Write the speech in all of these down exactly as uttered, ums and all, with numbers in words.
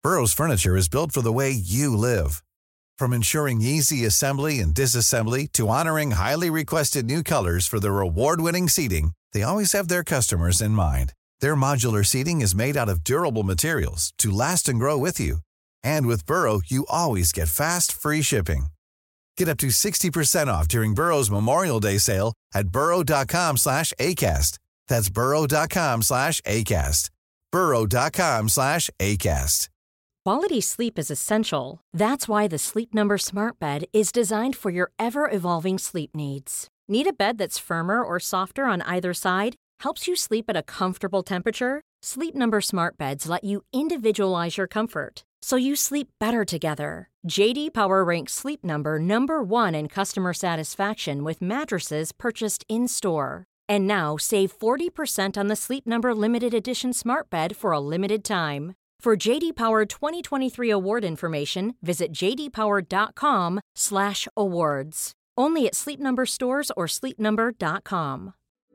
Burrow's furniture is built for the way you live. From ensuring easy assembly and disassembly to honoring highly requested new colors for their award-winning seating, they always have their customers in mind. Their modular seating is made out of durable materials to last and grow with you. And with Burrow, you always get fast, free shipping. Get up to sixty percent off during Burrow's Memorial Day sale at burrow.com slash ACAST. That's burrow.com slash ACAST. burrow.com slash ACAST. Quality sleep is essential. That's why the Sleep Number Smart Bed is designed for your ever-evolving sleep needs. Need a bed that's firmer or softer on either side? Helps you sleep at a comfortable temperature? Sleep Number Smart Beds let you individualize your comfort, so you sleep better together. J D Power ranks Sleep Number number one in customer satisfaction with mattresses purchased in-store. And now, save forty percent on the Sleep Number Limited Edition Smart Bed for a limited time. For J D Power twenty twenty-three award information, visit jdpower.com slash awards. Only at Sleep Number stores or sleep number dot com.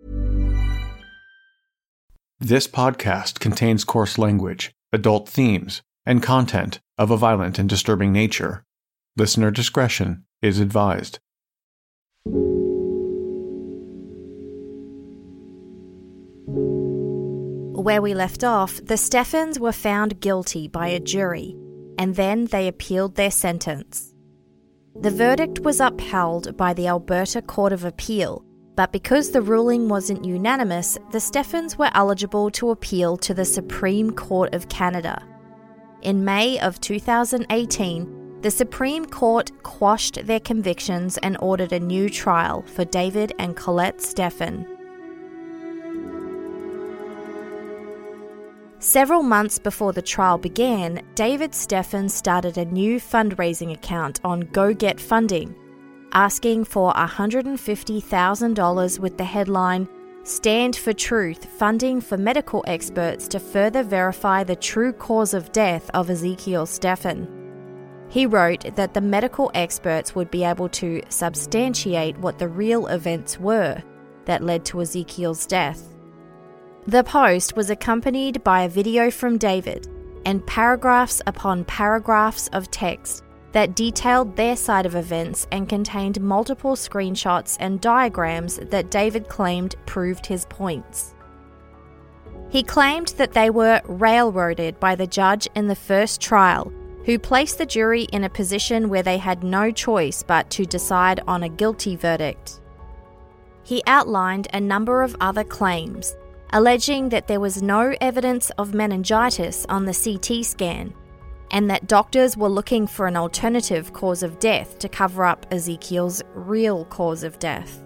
This podcast contains coarse language, adult themes, and content of a violent and disturbing nature. Listener discretion is advised. Where we left off, the Steffens were found guilty by a jury, and then they appealed their sentence. The verdict was upheld by the Alberta Court of Appeal, but because the ruling wasn't unanimous, the Steffens were eligible to appeal to the Supreme Court of Canada. In May of two thousand eighteen, the Supreme Court quashed their convictions and ordered a new trial for David and Colette Steffen. Several months before the trial began, David Steffen started a new fundraising account on GoGetFunding, asking for one hundred fifty thousand dollars with the headline, "Stand for Truth, funding for medical experts to further verify the true cause of death of Ezekiel Steffen." He wrote that the medical experts would be able to substantiate what the real events were that led to Ezekiel's death. The post was accompanied by a video from David and paragraphs upon paragraphs of text that detailed their side of events and contained multiple screenshots and diagrams that David claimed proved his points. He claimed that they were railroaded by the judge in the first trial, who placed the jury in a position where they had no choice but to decide on a guilty verdict. He outlined a number of other claims, alleging that there was no evidence of meningitis on the C T scan, and that doctors were looking for an alternative cause of death to cover up Ezekiel's real cause of death.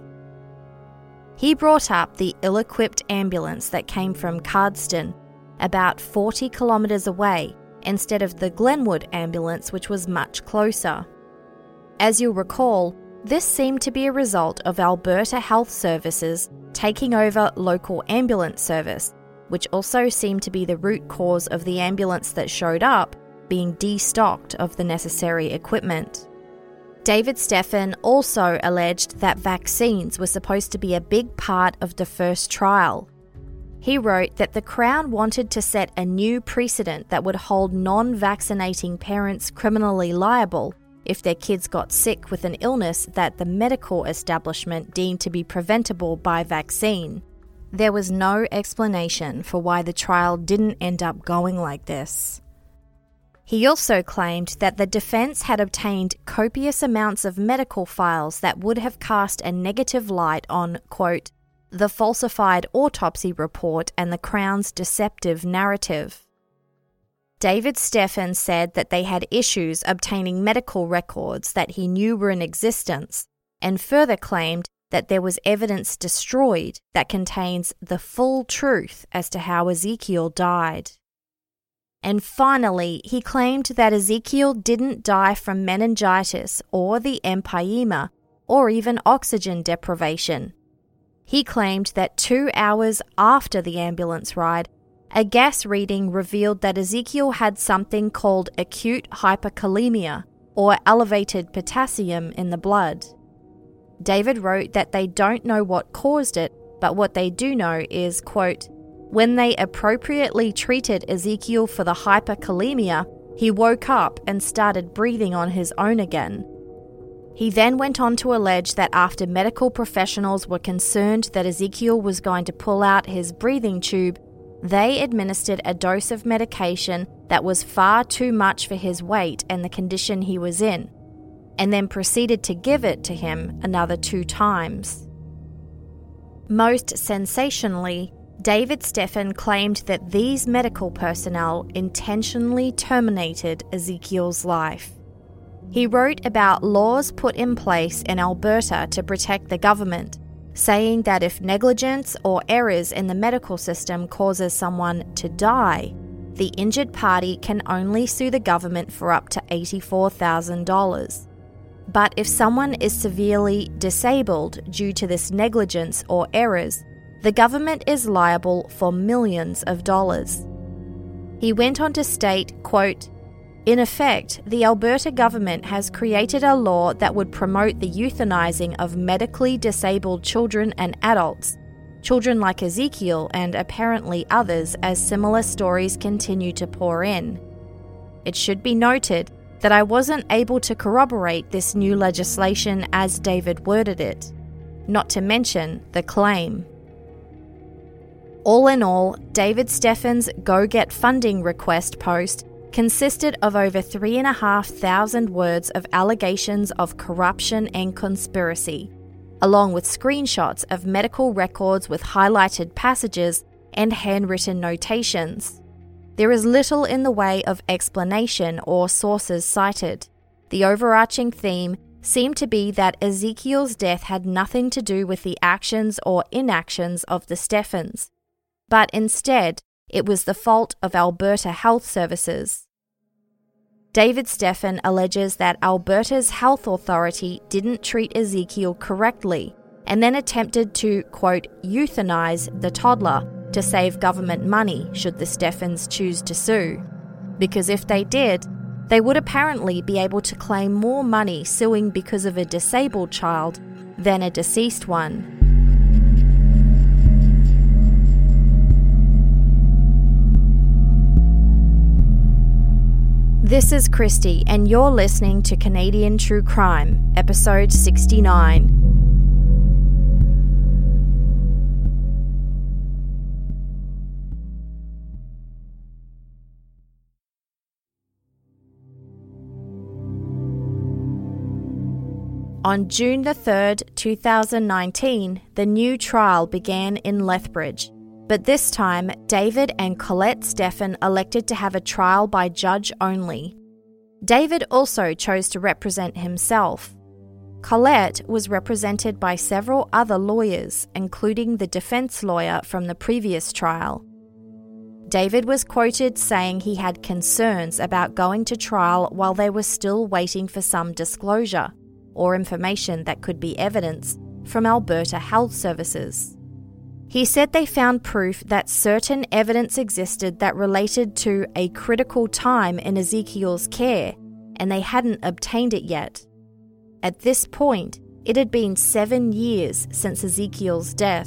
He brought up the ill-equipped ambulance that came from Cardston, about forty kilometres away, instead of the Glenwood ambulance, which was much closer. As you'll recall, this seemed to be a result of Alberta Health Services taking over local ambulance service, which also seemed to be the root cause of the ambulance that showed up being destocked of the necessary equipment. David Steffen also alleged that vaccines were supposed to be a big part of the first trial. He wrote that the Crown wanted to set a new precedent that would hold non-vaccinating parents criminally liable if their kids got sick with an illness that the medical establishment deemed to be preventable by vaccine. There was no explanation for why the trial didn't end up going like this. He also claimed that the defense had obtained copious amounts of medical files that would have cast a negative light on, quote, the falsified autopsy report and the Crown's deceptive narrative. David Steffen said that they had issues obtaining medical records that he knew were in existence, and further claimed that there was evidence destroyed that contains the full truth as to how Ezekiel died. And finally, he claimed that Ezekiel didn't die from meningitis or the empyema, or even oxygen deprivation. He claimed that two hours after the ambulance ride, a gas reading revealed that Ezekiel had something called acute hyperkalemia, or elevated potassium in the blood. David wrote that they don't know what caused it, but what they do know is, quote, when they appropriately treated Ezekiel for the hyperkalemia, He woke up and started breathing on his own again. He then went on to allege that after medical professionals were concerned that Ezekiel was going to pull out his breathing tube, they administered a dose of medication that was far too much for his weight and the condition he was in, and then proceeded to give it to him another two times. Most sensationally, David Steffen claimed that these medical personnel intentionally terminated Ezekiel's life. He wrote about laws put in place in Alberta to protect the government, saying that if negligence or errors in the medical system causes someone to die, the injured party can only sue the government for up to eighty-four thousand dollars. But if someone is severely disabled due to this negligence or errors, the government is liable for millions of dollars. He went on to state, quote, "In effect, the Alberta government has created a law that would promote the euthanizing of medically disabled children and adults, children like Ezekiel and apparently others, as similar stories continue to pour in. It should be noted that I wasn't able to corroborate this new legislation as David worded it, not to mention the claim." All in all, David Steffen's Go Get Funding request post consisted of over three and a half thousand words of allegations of corruption and conspiracy, along with screenshots of medical records with highlighted passages and handwritten notations. There is little in the way of explanation or sources cited. The overarching theme seemed to be that Ezekiel's death had nothing to do with the actions or inactions of the Steffens, but instead, it was the fault of Alberta Health Services. David Steffen alleges that Alberta's health authority didn't treat Ezekiel correctly and then attempted to, quote, euthanize the toddler to save government money should the Steffens choose to sue. Because if they did, they would apparently be able to claim more money suing because of a disabled child than a deceased one. This is Christy, and you're listening to Canadian True Crime, episode sixty-nine. On June the third, two thousand nineteen, the new trial began in Lethbridge. But this time, David and Colette Steffen elected to have a trial by judge only. David also chose to represent himself. Colette was represented by several other lawyers, including the defense lawyer from the previous trial. David was quoted saying he had concerns about going to trial while they were still waiting for some disclosure or information that could be evidence from Alberta Health Services. He said they found proof that certain evidence existed that related to a critical time in Ezekiel's care, and they hadn't obtained it yet. At this point, it had been seven years since Ezekiel's death.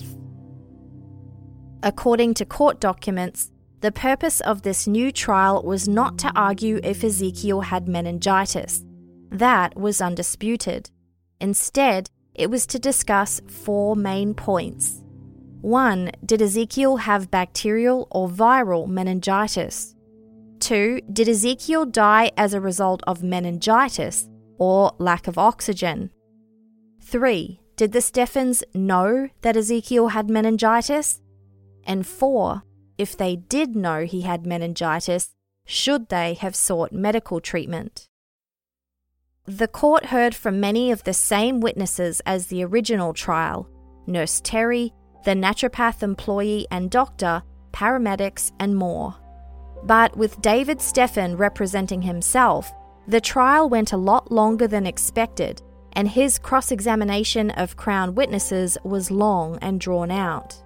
According to court documents, the purpose of this new trial was not to argue if Ezekiel had meningitis. That was undisputed. Instead, it was to discuss four main points. One, did Ezekiel have bacterial or viral meningitis? Two, did Ezekiel die as a result of meningitis or lack of oxygen? Three, did the Steffens know that Ezekiel had meningitis? And four, if they did know he had meningitis, should they have sought medical treatment? The court heard from many of the same witnesses as the original trial: Nurse Terry, the naturopath employee and doctor, paramedics, and more. But with David Steffen representing himself, the trial went a lot longer than expected, and his cross-examination of Crown witnesses was long and drawn out.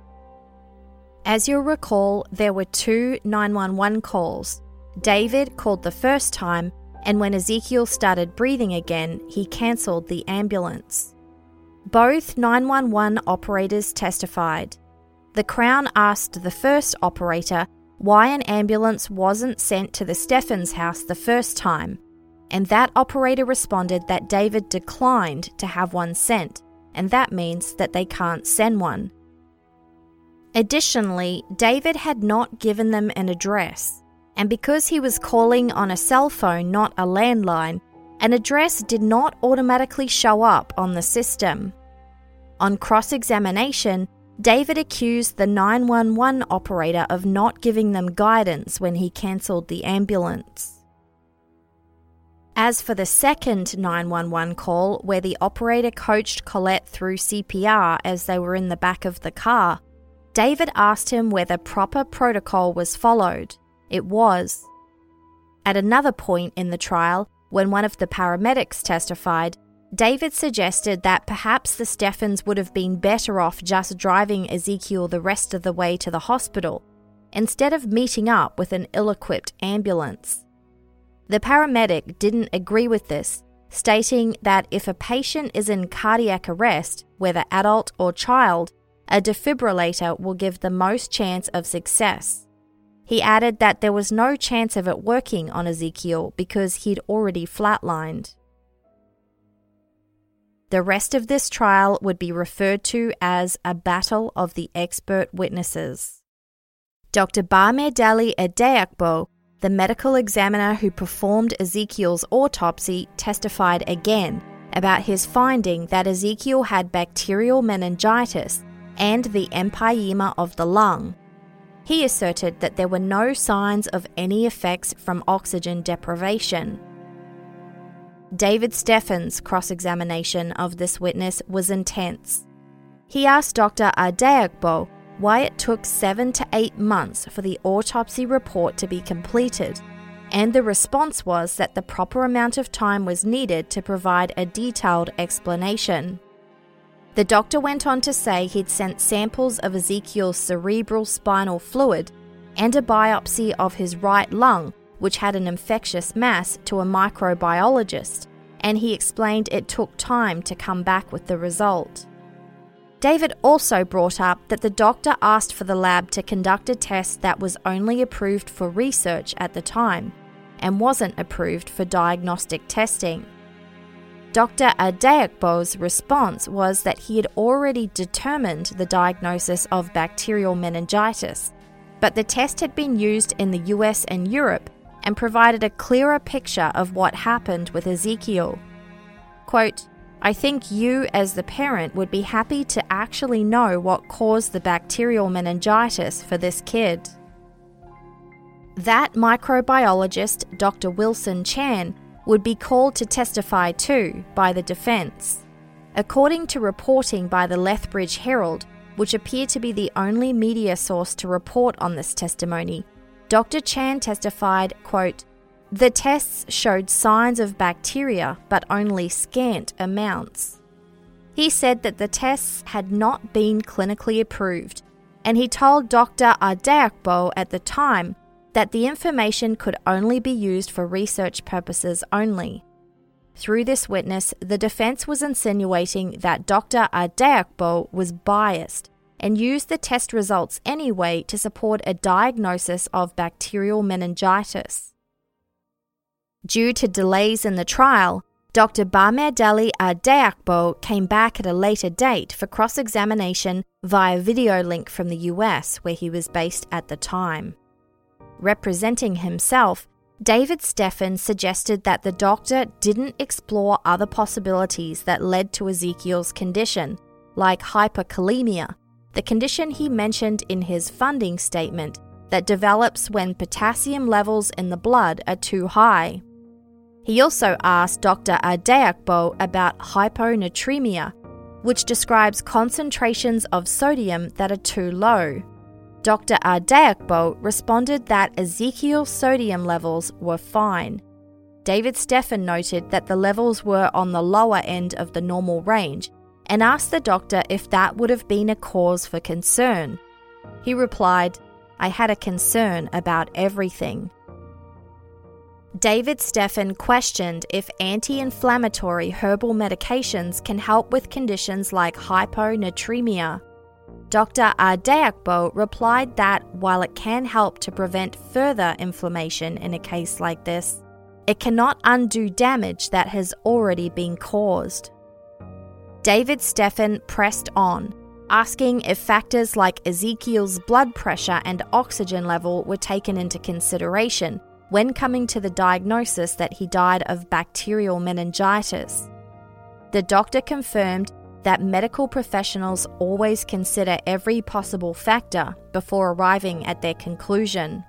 As you'll recall, there were two nine one one calls. David called the first time, and when Ezekiel started breathing again, he cancelled the ambulance. Both nine one one operators testified. The Crown asked the first operator why an ambulance wasn't sent to the Steffens house the first time, and that operator responded that David declined to have one sent, and that means that they can't send one. Additionally, David had not given them an address, and because he was calling on a cell phone, not a landline, an address did not automatically show up on the system. On cross-examination, David accused the nine one one operator of not giving them guidance when he cancelled the ambulance. As for the second nine one one call, where the operator coached Colette through C P R as they were in the back of the car, David asked him whether proper protocol was followed. It was. At another point in the trial, when one of the paramedics testified, David suggested that perhaps the Steffens would have been better off just driving Ezekiel the rest of the way to the hospital, instead of meeting up with an ill-equipped ambulance. The paramedic didn't agree with this, stating that if a patient is in cardiac arrest, whether adult or child, a defibrillator will give the most chance of success. He added that there was no chance of it working on Ezekiel because he'd already flatlined. The rest of this trial would be referred to as a battle of the expert witnesses. Doctor Bamidele Adeakpo, the medical examiner who performed Ezekiel's autopsy, testified again about his finding that Ezekiel had bacterial meningitis and the empyema of the lung. He asserted that there were no signs of any effects from oxygen deprivation. David Steffens' cross-examination of this witness was intense. He asked Doctor Adeakpo why it took seven to eight months for the autopsy report to be completed, and the response was that the proper amount of time was needed to provide a detailed explanation. The doctor went on to say he'd sent samples of Ezekiel's cerebral spinal fluid and a biopsy of his right lung, which had an infectious mass, to a microbiologist, and he explained it took time to come back with the result. David also brought up that the doctor asked for the lab to conduct a test that was only approved for research at the time and wasn't approved for diagnostic testing. Doctor Adeakpo's response was that he had already determined the diagnosis of bacterial meningitis, but the test had been used in the U S and Europe and provided a clearer picture of what happened with Ezekiel. Quote, "I think you as the parent would be happy to actually know what caused the bacterial meningitis for this kid." That microbiologist, Doctor Wilson Chan, would be called to testify too by the defense. According to reporting by the Lethbridge Herald, which appeared to be the only media source to report on this testimony, Doctor Chan testified, quote, "The tests showed signs of bacteria, but only scant amounts." He said that the tests had not been clinically approved, and he told Doctor Adeakpo at the time that the information could only be used for research purposes only. Through this witness, the defense was insinuating that Doctor Adeakpo was biased and used the test results anyway to support a diagnosis of bacterial meningitis. Due to delays in the trial, Doctor Bamidele Adeakpo came back at a later date for cross-examination via video link from the U S, where he was based at the time. Representing himself, David Steffens suggested that the doctor didn't explore other possibilities that led to Ezekiel's condition, like hyperkalemia, the condition he mentioned in his funding statement that develops when potassium levels in the blood are too high. He also asked Doctor Adeakpo about hyponatremia, which describes concentrations of sodium that are too low. Doctor Adeakpo responded that Ezekiel's sodium levels were fine. David Steffens noted that the levels were on the lower end of the normal range and asked the doctor if that would have been a cause for concern. He replied, "I had a concern about everything." David Steffens questioned if anti-inflammatory herbal medications can help with conditions like hyponatremia. Doctor Adeyakbo replied that while it can help to prevent further inflammation in a case like this, it cannot undo damage that has already been caused. David Steffen pressed on, asking if factors like Ezekiel's blood pressure and oxygen level were taken into consideration when coming to the diagnosis that he died of bacterial meningitis. The doctor confirmed that medical professionals always consider every possible factor before arriving at their conclusion.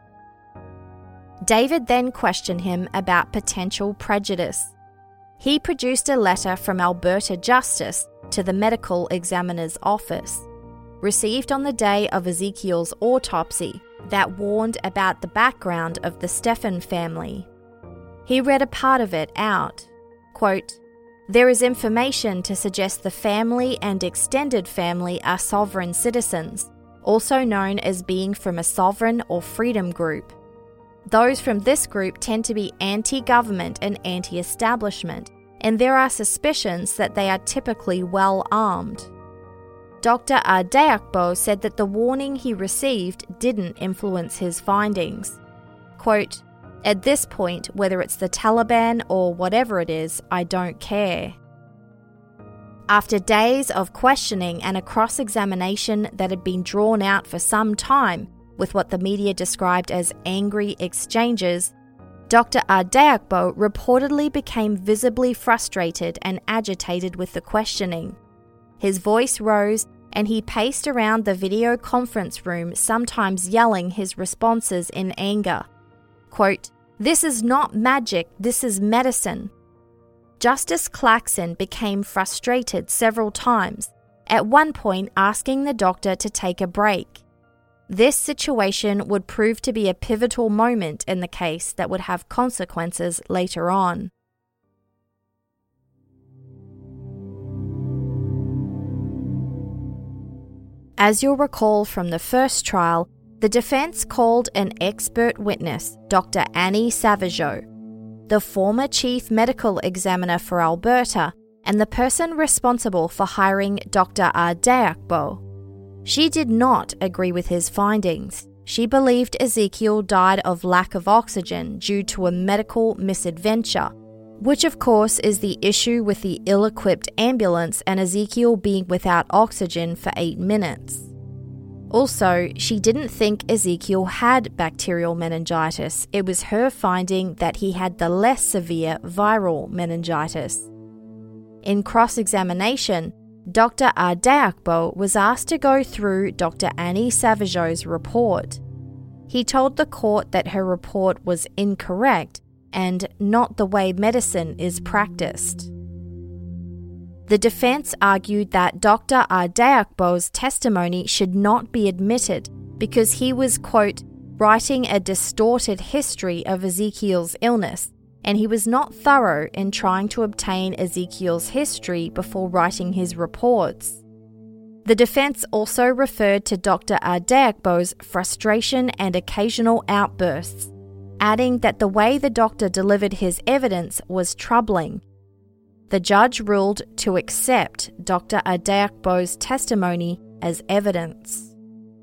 David then questioned him about potential prejudice. He produced a letter from Alberta Justice to the medical examiner's office, received on the day of Ezekiel's autopsy, that warned about the background of the Steffen family. He read a part of it out. Quote, "There is information to suggest the family and extended family are sovereign citizens, also known as being from a sovereign or freedom group. Those from this group tend to be anti-government and anti-establishment, and there are suspicions that they are typically well armed." Doctor Adeyakbo said that the warning he received didn't influence his findings. Quote, "At this point, whether it's the Taliban or whatever it is, I don't care." After days of questioning and a cross-examination that had been drawn out for some time, with what the media described as angry exchanges, Doctor Adeyakbo reportedly became visibly frustrated and agitated with the questioning. His voice rose, and he paced around the video conference room, sometimes yelling his responses in anger. Quote, "This is not magic, this is medicine." Justice Claxon became frustrated several times, at one point asking the doctor to take a break. This situation would prove to be a pivotal moment in the case that would have consequences later on. As you'll recall from the first trial, the defense called an expert witness, Doctor Annie Savageau, the former chief medical examiner for Alberta and the person responsible for hiring Doctor Adeyakbo. She did not agree with his findings. She believed Ezekiel died of lack of oxygen due to a medical misadventure, which of course is the issue with the ill-equipped ambulance and Ezekiel being without oxygen for eight minutes. Also, she didn't think Ezekiel had bacterial meningitis. It was her finding that he had the less severe viral meningitis. In cross-examination, Doctor Adeyakbo was asked to go through Doctor Annie Savageau's report. He told the court that her report was incorrect and not the way medicine is practiced. The defense argued that Doctor Adeyakbo's testimony should not be admitted because he was, quote, writing a distorted history of Ezekiel's illness, and he was not thorough in trying to obtain Ezekiel's history before writing his reports. The defense also referred to Doctor Adeyakbo's frustration and occasional outbursts, adding that the way the doctor delivered his evidence was troubling. The judge ruled to accept Doctor Adeyakbo's testimony as evidence.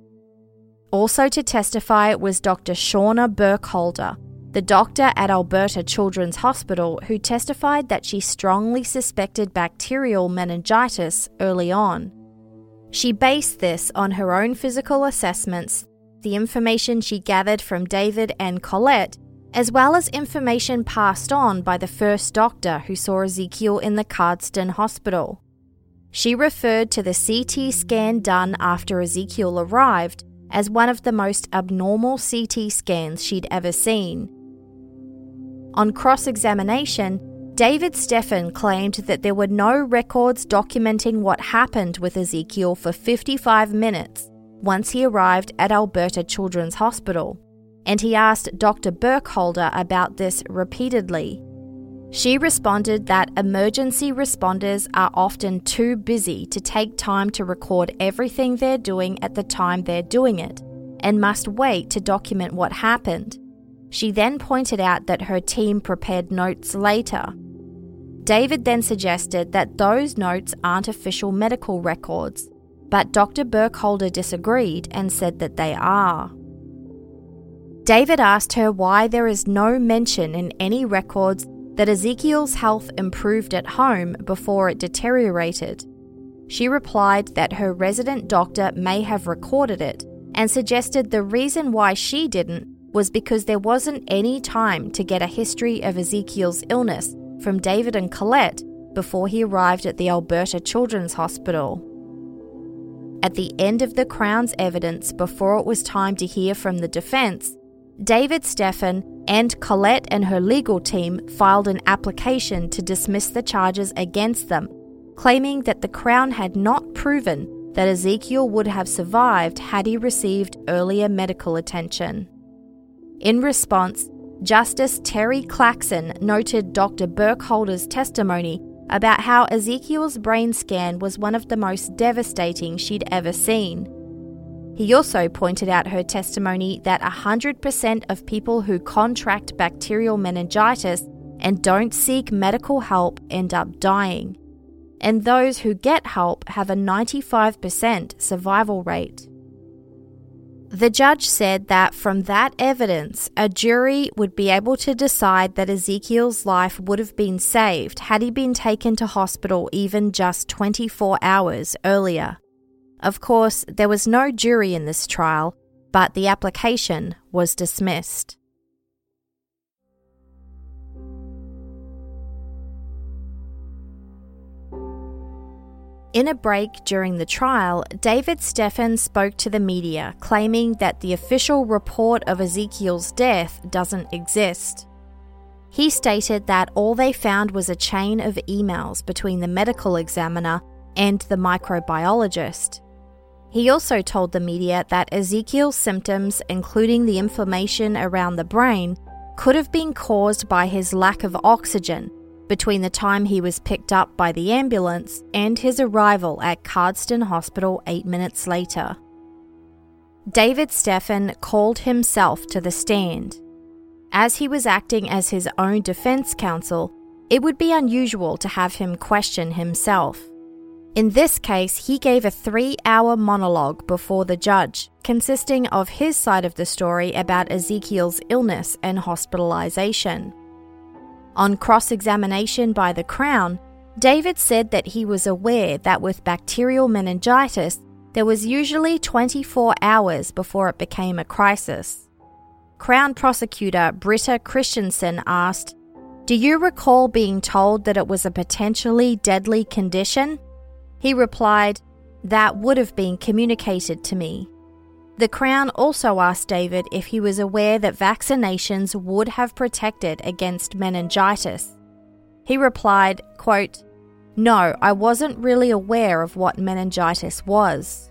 Also to testify was Doctor Shauna Burkholder, the doctor at Alberta Children's Hospital who testified that she strongly suspected bacterial meningitis early on. She based this on her own physical assessments, the information she gathered from David and Colette, as well as information passed on by the first doctor who saw Ezekiel in the Cardston Hospital. She referred to the C T scan done after Ezekiel arrived as one of the most abnormal C T scans she'd ever seen. On cross-examination, David Steffen claimed that there were no records documenting what happened with Ezekiel for fifty-five minutes once he arrived at Alberta Children's Hospital, and he asked Doctor Burkholder about this repeatedly. She responded that emergency responders are often too busy to take time to record everything they're doing at the time they're doing it, and must wait to document what happened. She then pointed out that her team prepared notes later. David then suggested that those notes aren't official medical records. but Doctor Burkholder disagreed and said that they are. David asked her why there is no mention in any records that Ezekiel's health improved at home before it deteriorated. She replied that her resident doctor may have recorded it and suggested the reason why she didn't was because there wasn't any time to get a history of Ezekiel's illness from David and Colette before he arrived at the Alberta Children's Hospital. At the end of the Crown's evidence before it was time to hear from the defence, David Steffen and Colette and her legal team filed an application to dismiss the charges against them, claiming that the Crown had not proven that Ezekiel would have survived had he received earlier medical attention. In response, Justice Terry Claxon noted Doctor Burkholder's testimony about how Ezekiel's brain scan was one of the most devastating she'd ever seen. He also pointed out her testimony that one hundred percent of people who contract bacterial meningitis and don't seek medical help end up dying, and those who get help have a ninety-five percent survival rate. The judge said that from that evidence, a jury would be able to decide that Ezekiel's life would have been saved had he been taken to hospital even just twenty-four hours earlier. Of course, there was no jury in this trial, but the application was dismissed. In a break during the trial, David Steffen spoke to the media, claiming that the official report of Ezekiel's death doesn't exist. He stated that all they found was a chain of emails between the medical examiner and the microbiologist. He also told the media that Ezekiel's symptoms, including the inflammation around the brain, could have been caused by his lack of oxygen between the time he was picked up by the ambulance and his arrival at Cardston Hospital eight minutes later. David Steffen called himself to the stand. As he was acting as his own defense counsel, it would be unusual to have him question himself. In this case, he gave a three-hour monologue before the judge, consisting of his side of the story about Ezekiel's illness and hospitalization. On cross-examination by the Crown, David said that he was aware that with bacterial meningitis, there was usually twenty-four hours before it became a crisis. Crown prosecutor Britta Christensen asked, "Do you recall being told that it was a potentially deadly condition?" He replied, "That would have been communicated to me." The Crown also asked David if he was aware that vaccinations would have protected against meningitis. He replied, quote, "No, I wasn't really aware of what meningitis was."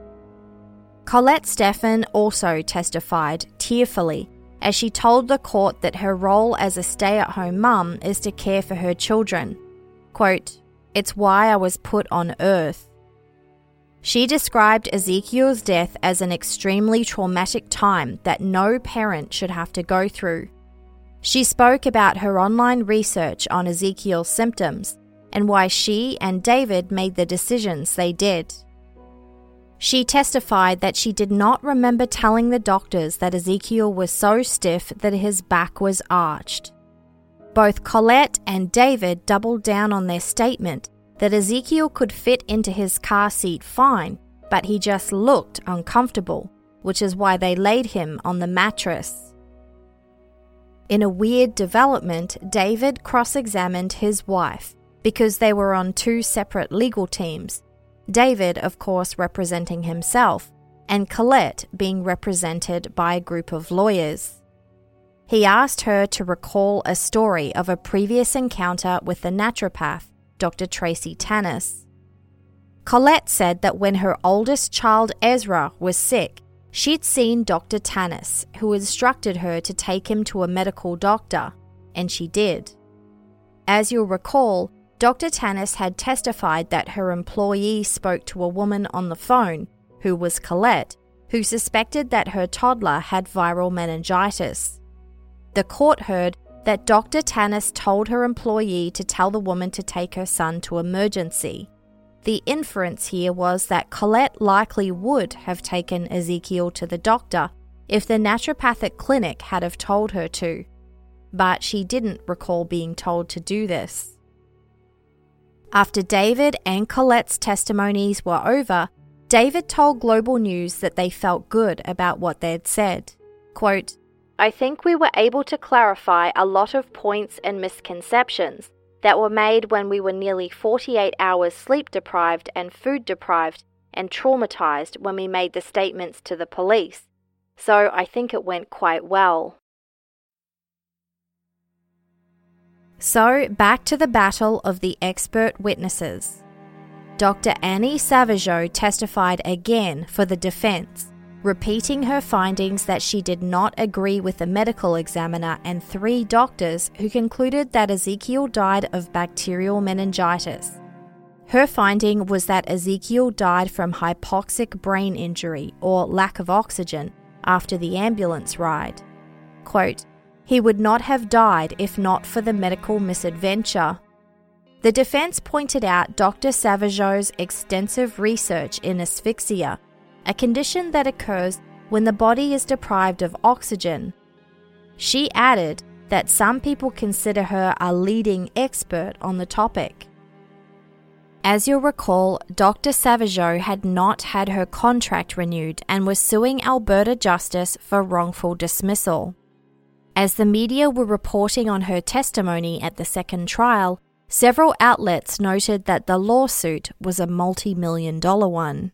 Colette Steffen also testified tearfully as she told the court that her role as a stay-at-home mum is to care for her children. Quote, "It's why I was put on earth." She described Ezekiel's death as an extremely traumatic time that no parent should have to go through. She spoke about her online research on Ezekiel's symptoms and why she and David made the decisions they did. She testified that she did not remember telling the doctors that Ezekiel was so stiff that his back was arched. Both Colette and David doubled down on their statement that Ezekiel could fit into his car seat fine, but he just looked uncomfortable, which is why they laid him on the mattress. In a weird development, David cross-examined his wife because they were on two separate legal teams, David, of course, representing himself, and Colette being represented by a group of lawyers. He asked her to recall a story of a previous encounter with the naturopath, Doctor Tracy Tanis. Colette said that when her oldest child Ezra was sick, she'd seen Doctor Tanis, who instructed her to take him to a medical doctor, and she did. As you'll recall, Doctor Tanis had testified that her employee spoke to a woman on the phone, who was Colette, who suspected that her toddler had viral meningitis. The court heard that Doctor Tanis told her employee to tell the woman to take her son to emergency. The inference here was that Colette likely would have taken Ezekiel to the doctor if the naturopathic clinic had have told her to, but she didn't recall being told to do this. After David and Colette's testimonies were over, David told Global News that they felt good about what they'd said. Quote, "I think we were able to clarify a lot of points and misconceptions that were made when we were nearly forty-eight hours sleep deprived and food deprived and traumatized when we made the statements to the police. So I think it went quite well." So back to the battle of the expert witnesses. Doctor Annie Savageau testified again for the defense, repeating her findings that she did not agree with the medical examiner and three doctors who concluded that Ezekiel died of bacterial meningitis. Her finding was that Ezekiel died from hypoxic brain injury or lack of oxygen after the ambulance ride. Quote, "He would not have died if not for the medical misadventure." The defense pointed out Doctor Savageau's extensive research in asphyxia, a condition that occurs when the body is deprived of oxygen. She added that some people consider her a leading expert on the topic. As you'll recall, Doctor Savageau had not had her contract renewed and was suing Alberta Justice for wrongful dismissal. As the media were reporting on her testimony at the second trial, several outlets noted that the lawsuit was a multi-million dollar one.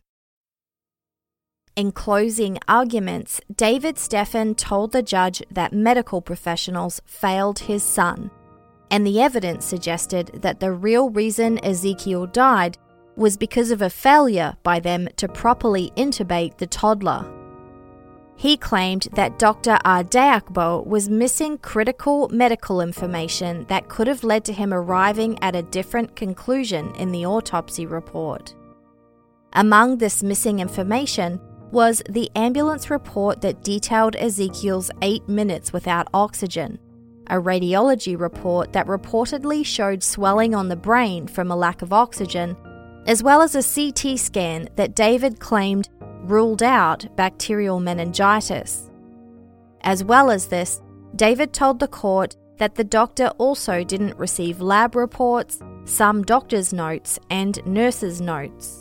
In closing arguments, David Steffen told the judge that medical professionals failed his son, and the evidence suggested that the real reason Ezekiel died was because of a failure by them to properly intubate the toddler. He claimed that Doctor Ardeakbo was missing critical medical information that could have led to him arriving at a different conclusion in the autopsy report. Among this missing information was the ambulance report that detailed Ezekiel's eight minutes without oxygen, a radiology report that reportedly showed swelling on the brain from a lack of oxygen, as well as a C T scan that David claimed ruled out bacterial meningitis. As well as this, David told the court that the doctor also didn't receive lab reports, some doctor's notes, and nurse's notes.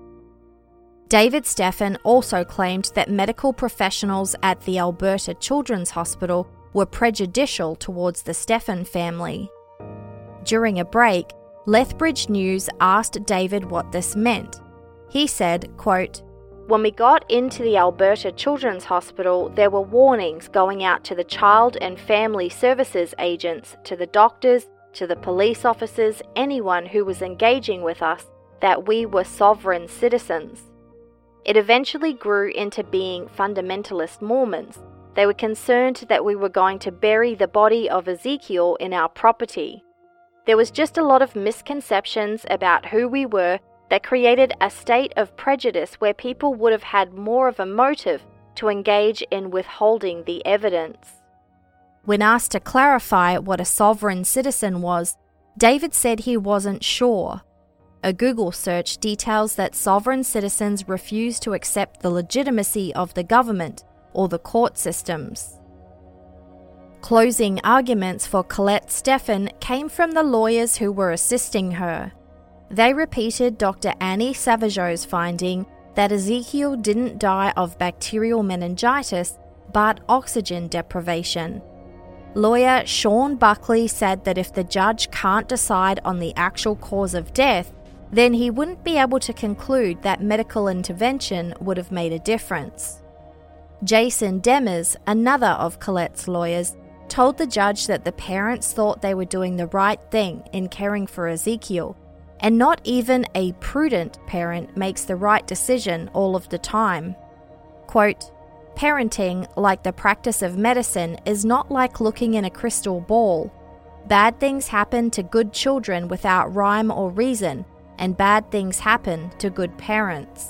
David Steffen also claimed that medical professionals at the Alberta Children's Hospital were prejudicial towards the Steffen family. During a break, Lethbridge News asked David what this meant. He said, quote, "When we got into the Alberta Children's Hospital, there were warnings going out to the Child and Family Services agents, to the doctors, to the police officers, anyone who was engaging with us, that we were sovereign citizens. It eventually grew into being fundamentalist Mormons. They were concerned that we were going to bury the body of Ezekiel in our property. There was just a lot of misconceptions about who we were that created a state of prejudice where people would have had more of a motive to engage in withholding the evidence." When asked to clarify what a sovereign citizen was, David said he wasn't sure. A Google search details that sovereign citizens refuse to accept the legitimacy of the government or the court systems. Closing arguments for Colette Steffen came from the lawyers who were assisting her. They repeated Doctor Annie Savageau's finding that Ezekiel didn't die of bacterial meningitis, but oxygen deprivation. Lawyer Sean Buckley said that if the judge can't decide on the actual cause of death, then he wouldn't be able to conclude that medical intervention would have made a difference. Jason Demers, another of Colette's lawyers, told the judge that the parents thought they were doing the right thing in caring for Ezekiel, and not even a prudent parent makes the right decision all of the time. Quote, "Parenting, like the practice of medicine, is not like looking in a crystal ball. Bad things happen to good children without rhyme or reason, and bad things happen to good parents."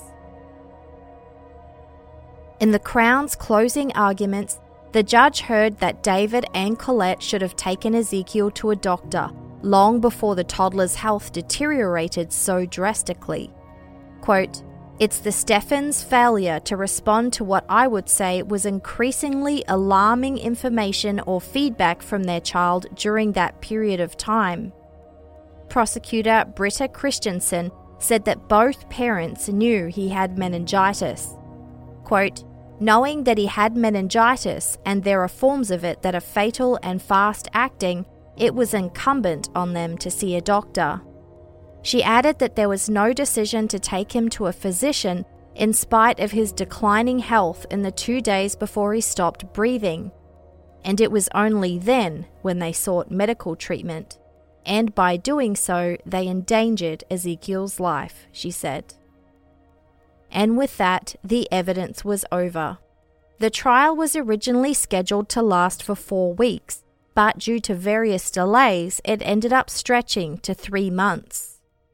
In the Crown's closing arguments, the judge heard that David and Colette should have taken Ezekiel to a doctor, long before the toddler's health deteriorated so drastically. Quote, "It's the Steffens' failure to respond to what I would say was increasingly alarming information or feedback from their child during that period of time." Prosecutor Britta Christensen said that both parents knew he had meningitis. Quote, "Knowing that he had meningitis and there are forms of it that are fatal and fast-acting, it was incumbent on them to see a doctor." She added that there was no decision to take him to a physician in spite of his declining health in the two days before he stopped breathing. And it was only then when they sought medical treatment. And by doing so, they endangered Ezekiel's life, she said. And with that, the evidence was over. The trial was originally scheduled to last for four weeks, but due to various delays, it ended up stretching to three months.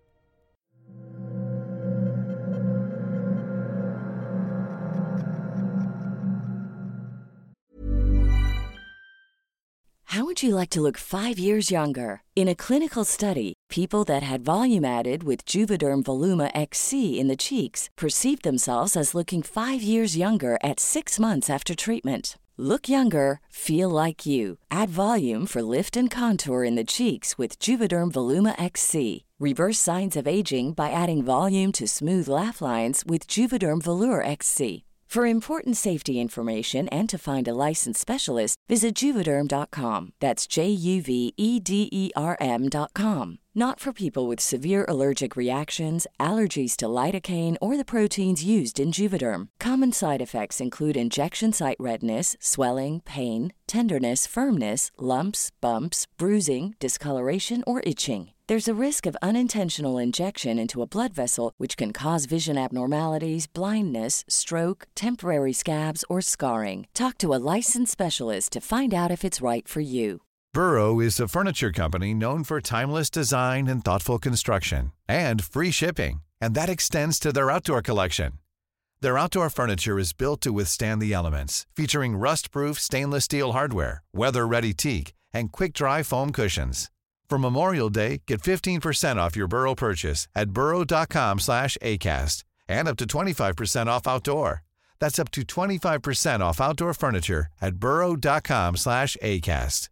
How would you like to look five years younger? In a clinical study, people that had volume added with Juvederm Voluma X C in the cheeks perceived themselves as looking five years younger at six months after treatment. Look younger, feel like you. Add volume for lift and contour in the cheeks with Juvederm Voluma X C. Reverse signs of aging by adding volume to smooth laugh lines with Juvederm Volure X C. For important safety information and to find a licensed specialist, visit Juvederm dot com. That's J U V E D E R M dot com. Not for people with severe allergic reactions, allergies to lidocaine, or the proteins used in Juvederm. Common side effects include injection site redness, swelling, pain, tenderness, firmness, lumps, bumps, bruising, discoloration, or itching. There's a risk of unintentional injection into a blood vessel, which can cause vision abnormalities, blindness, stroke, temporary scabs, or scarring. Talk to a licensed specialist to find out if it's right for you. Burrow is a furniture company known for timeless design and thoughtful construction, and free shipping, and that extends to their outdoor collection. Their outdoor furniture is built to withstand the elements, featuring rust-proof stainless steel hardware, weather-ready teak, and quick-dry foam cushions. For Memorial Day, get fifteen percent off your Burrow purchase at burrow dot com slash acast, and up to twenty-five percent off outdoor. That's up to twenty-five percent off outdoor furniture at burrow dot com slash acast.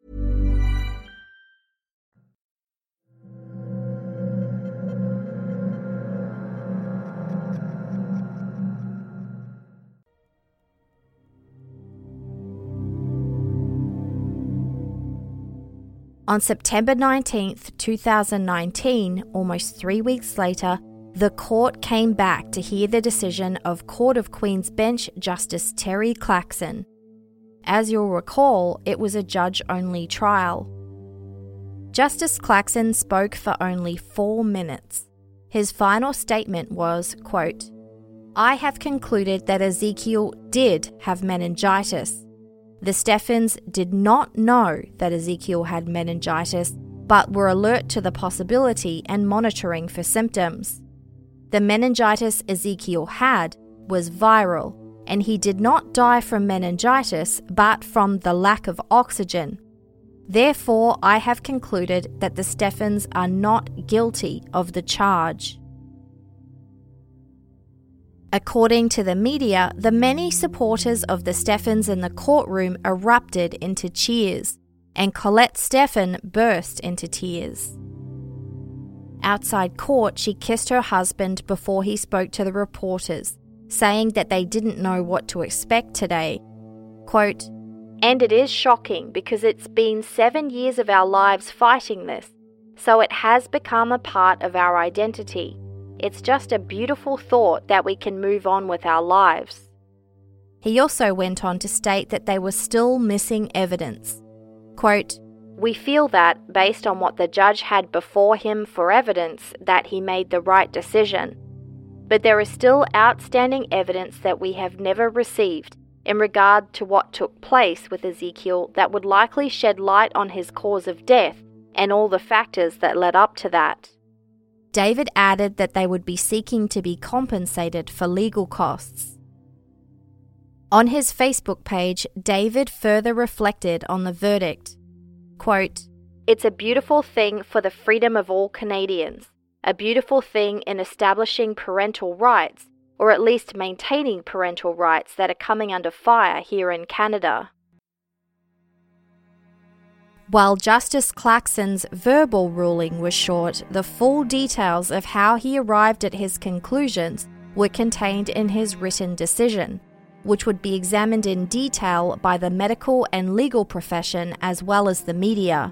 On September nineteenth, twenty nineteen, almost three weeks later, the court came back to hear the decision of Court of Queen's Bench Justice Terry Claxon. As you'll recall, it was a judge-only trial. Justice Claxon spoke for only four minutes. His final statement was, quote, "I have concluded that Ezekiel did have meningitis. The Steffens did not know that Ezekiel had meningitis, but were alert to the possibility and monitoring for symptoms. The meningitis Ezekiel had was viral, and he did not die from meningitis, but from the lack of oxygen. Therefore, I have concluded that the Steffens are not guilty of the charge." According to the media, the many supporters of the Steffens in the courtroom erupted into cheers, and Colette Steffen burst into tears. Outside court, she kissed her husband before he spoke to the reporters, saying that they didn't know what to expect today. Quote, "And it is shocking because it's been seven years of our lives fighting this, so it has become a part of our identity. It's just a beautiful thought that we can move on with our lives." He also went on to state that they were still missing evidence. Quote, "We feel that, based on what the judge had before him for evidence, that he made the right decision. But there is still outstanding evidence that we have never received in regard to what took place with Ezekiel that would likely shed light on his cause of death and all the factors that led up to that." David added that they would be seeking to be compensated for legal costs. On his Facebook page, David further reflected on the verdict. Quote, "It's a beautiful thing for the freedom of all Canadians, a beautiful thing in establishing parental rights, or at least maintaining parental rights that are coming under fire here in Canada." While Justice Claxon's verbal ruling was short, the full details of how he arrived at his conclusions were contained in his written decision, which would be examined in detail by the medical and legal profession as well as the media.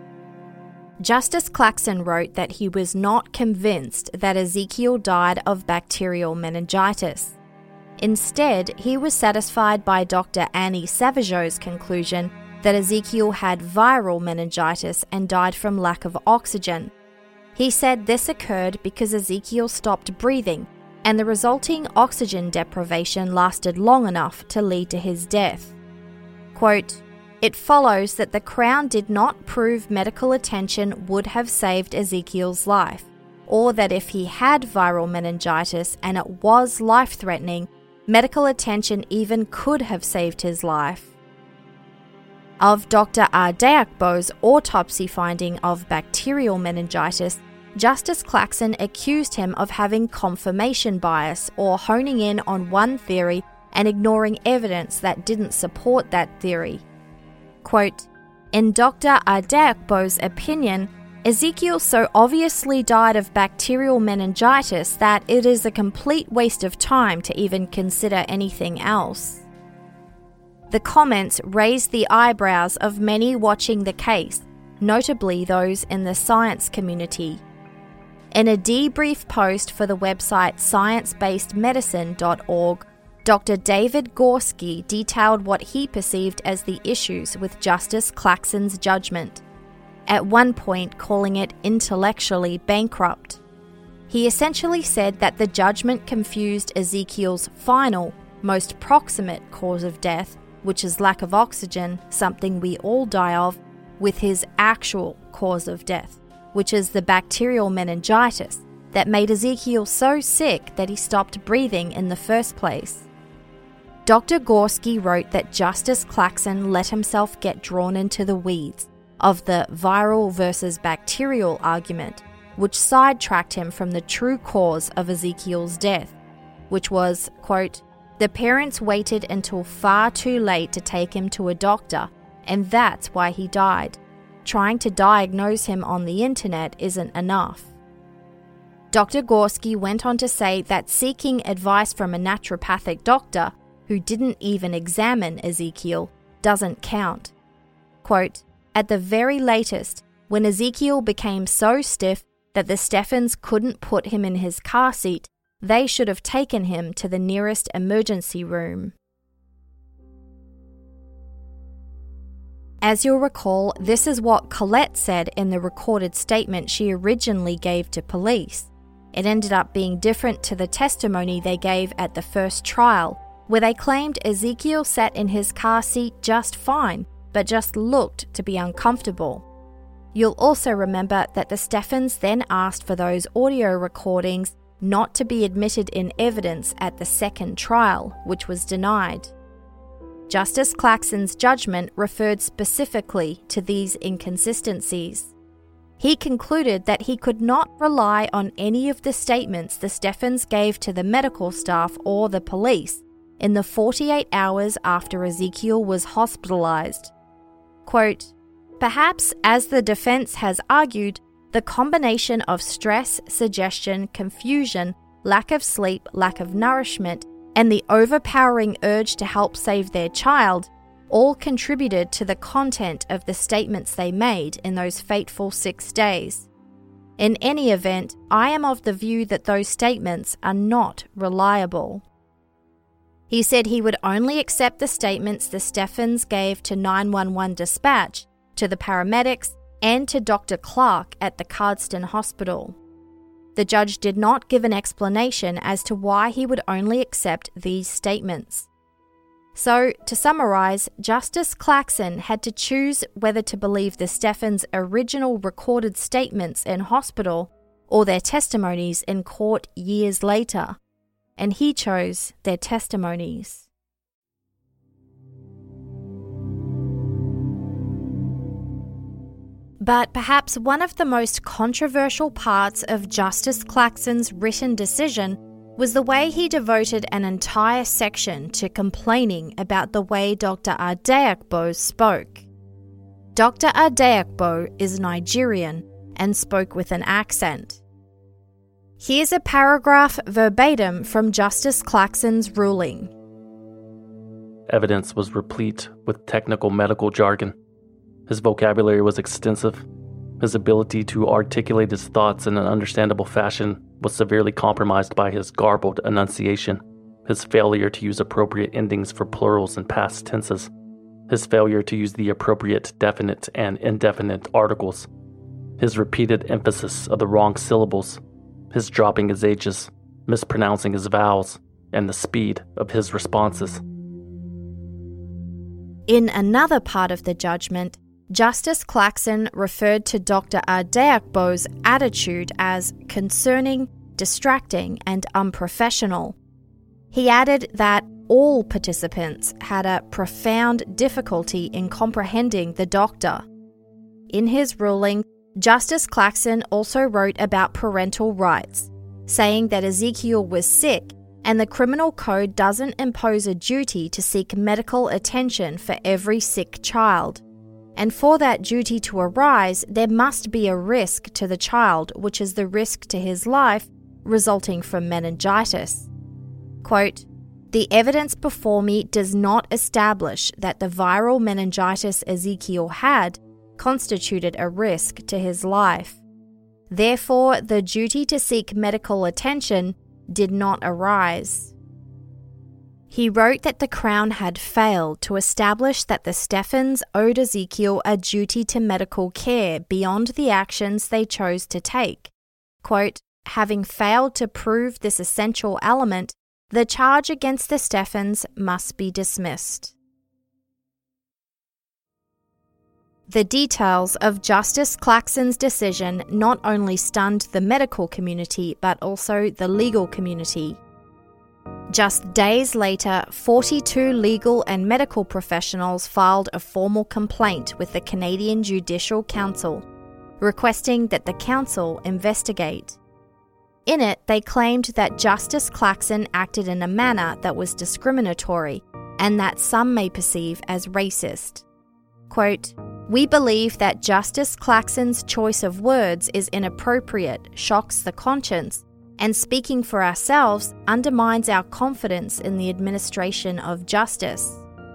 Justice Claxon wrote that he was not convinced that Ezekiel died of bacterial meningitis. Instead, he was satisfied by Doctor Annie Savageau's conclusion that Ezekiel had viral meningitis and died from lack of oxygen. He said this occurred because Ezekiel stopped breathing, and the resulting oxygen deprivation lasted long enough to lead to his death. Quote, "It follows that the Crown did not prove medical attention would have saved Ezekiel's life, or that if he had viral meningitis and it was life-threatening, medical attention even could have saved his life." Of Doctor Ardeakbo's autopsy finding of bacterial meningitis, Justice Claxon accused him of having confirmation bias or honing in on one theory and ignoring evidence that didn't support that theory. Quote, "In Doctor Ardeakbo's opinion, Ezekiel so obviously died of bacterial meningitis that it is a complete waste of time to even consider anything else." The comments raised the eyebrows of many watching the case, notably those in the science community. In a debrief post for the website science based medicine dot org, Doctor David Gorski detailed what he perceived as the issues with Justice Claxon's judgment, at one point calling it intellectually bankrupt. He essentially said that the judgment confused Ezekiel's final, most proximate cause of death, which is lack of oxygen, something we all die of, with his actual cause of death, which is the bacterial meningitis that made Ezekiel so sick that he stopped breathing in the first place. Doctor Gorski wrote that Justice Claxon let himself get drawn into the weeds of the viral versus bacterial argument, which sidetracked him from the true cause of Ezekiel's death, which was, quote, "The parents waited until far too late to take him to a doctor, and that's why he died. Trying to diagnose him on the internet isn't enough." Doctor Gorski went on to say that seeking advice from a naturopathic doctor who didn't even examine Ezekiel doesn't count. Quote, "At the very latest, when Ezekiel became so stiff that the Steffens couldn't put him in his car seat, they should have taken him to the nearest emergency room." As you'll recall, this is what Colette said in the recorded statement she originally gave to police. It ended up being different to the testimony they gave at the first trial, where they claimed Ezekiel sat in his car seat just fine, but just looked to be uncomfortable. You'll also remember that the Steffens then asked for those audio recordings not to be admitted in evidence at the second trial, which was denied. Justice Claxon's judgment referred specifically to these inconsistencies. He concluded that he could not rely on any of the statements the Steffens gave to the medical staff or the police in the forty-eight hours after Ezekiel was hospitalized. Quote, "Perhaps, as the defense has argued, the combination of stress, suggestion, confusion, lack of sleep, lack of nourishment, and the overpowering urge to help save their child all contributed to the content of the statements they made in those fateful six days. In any event, I am of the view that those statements are not reliable." He said he would only accept the statements the Steffens gave to nine one one dispatch, to the paramedics, and to Doctor Clark at the Cardston Hospital. The judge did not give an explanation as to why he would only accept these statements. So, to summarise, Justice Claxon had to choose whether to believe the Steffens' original recorded statements in hospital or their testimonies in court years later, and he chose their testimonies. But perhaps one of the most controversial parts of Justice Claxon's written decision was the way he devoted an entire section to complaining about the way Doctor Adeyakbo spoke. Doctor Adeyakbo is Nigerian and spoke with an accent. Here's a paragraph verbatim from Justice Claxon's ruling. Evidence was replete with technical medical jargon. His vocabulary was extensive. His ability to articulate his thoughts in an understandable fashion was severely compromised by his garbled enunciation, his failure to use appropriate endings for plurals and past tenses, his failure to use the appropriate definite and indefinite articles, his repeated emphasis of the wrong syllables, his dropping his H's, mispronouncing his vowels, and the speed of his responses. In another part of the judgment, Justice Claxon referred to Doctor Adeyakbo's attitude as concerning, distracting, and unprofessional. He added that all participants had a profound difficulty in comprehending the doctor. In his ruling, Justice Claxon also wrote about parental rights, saying that Ezekiel was sick and the criminal code doesn't impose a duty to seek medical attention for every sick child. And for that duty to arise, there must be a risk to the child, which is the risk to his life resulting from meningitis. Quote, "The evidence before me does not establish that the viral meningitis Ezekiel had constituted a risk to his life. Therefore, the duty to seek medical attention did not arise." He wrote that the Crown had failed to establish that the Steffens owed Ezekiel a duty to medical care beyond the actions they chose to take. Quote, "Having failed to prove this essential element, the charge against the Steffens must be dismissed." The details of Justice Claxon's decision not only stunned the medical community but also the legal community. Just days later, forty-two legal and medical professionals filed a formal complaint with the Canadian Judicial Council, requesting that the council investigate. In it, they claimed that Justice Claxon acted in a manner that was discriminatory and that some may perceive as racist. Quote, "We believe that Justice Claxon's choice of words is inappropriate, shocks the conscience, and speaking for ourselves undermines our confidence in the administration of justice."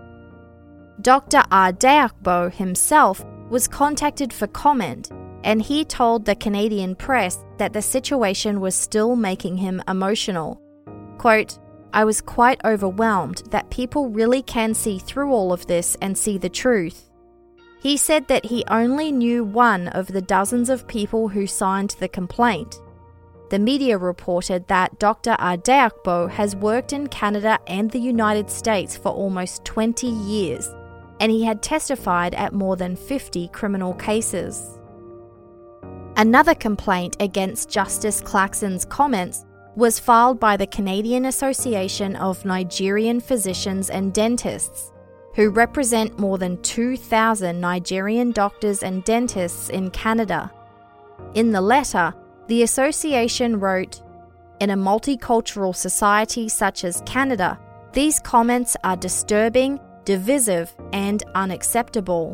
Doctor Adeyakbo himself was contacted for comment, and he told the Canadian press that the situation was still making him emotional. Quote, "I was quite overwhelmed that people really can see through all of this and see the truth." He said that he only knew one of the dozens of people who signed the complaint. The media reported that Doctor Adeyakbo has worked in Canada and the United States for almost twenty years, and he had testified at more than fifty criminal cases. Another complaint against Justice Claxon's comments was filed by the Canadian Association of Nigerian Physicians and Dentists, who represent more than two thousand Nigerian doctors and dentists in Canada. In the letter, the association wrote, "In a multicultural society such as Canada, these comments are disturbing, divisive, and unacceptable."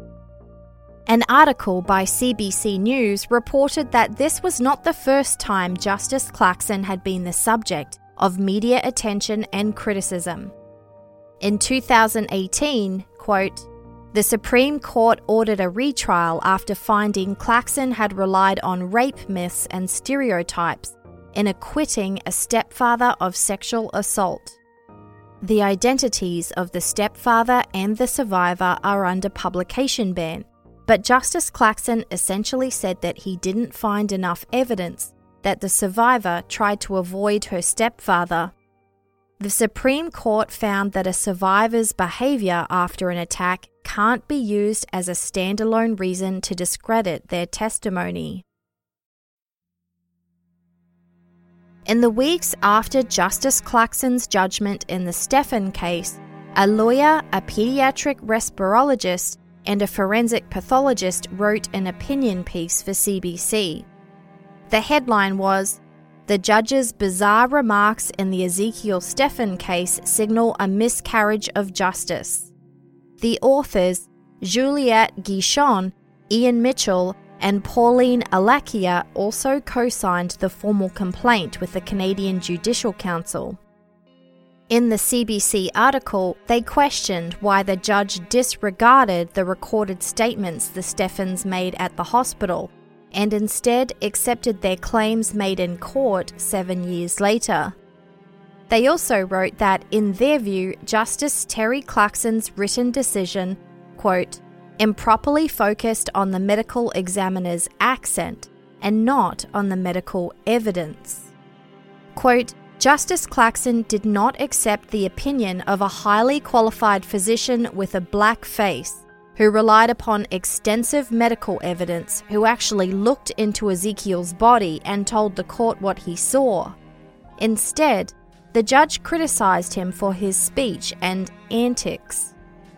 An article by C B C News reported that this was not the first time Justice Claxon had been the subject of media attention and criticism. In two thousand eighteen, quote, "The Supreme Court ordered a retrial after finding Claxon had relied on rape myths and stereotypes in acquitting a stepfather of sexual assault. The identities of the stepfather and the survivor are under publication ban, but Justice Claxon essentially said that he didn't find enough evidence that the survivor tried to avoid her stepfather. The Supreme Court found that a survivor's behaviour after an attack can't be used as a standalone reason to discredit their testimony." In the weeks after Justice Claxon's judgment in the Steffen case, a lawyer, a paediatric respirologist, and a forensic pathologist wrote an opinion piece for C B C. The headline was, "The judge's bizarre remarks in the Ezekiel Stephan case signal a miscarriage of justice." The authors, Juliette Guichon, Ian Mitchell, and Pauline Alakia, also co-signed the formal complaint with the Canadian Judicial Council. In the C B C article, they questioned why the judge disregarded the recorded statements the Stephans made at the hospital and instead accepted their claims made in court seven years later. They also wrote that, in their view, Justice Terry Clarkson's written decision, quote, improperly focused on the medical examiner's accent and not on the medical evidence. Quote, Justice Clarkson did not accept the opinion of a highly qualified physician with a black face who relied upon extensive medical evidence, who actually looked into Ezekiel's body and told the court what he saw. Instead, the judge criticized him for his speech and antics.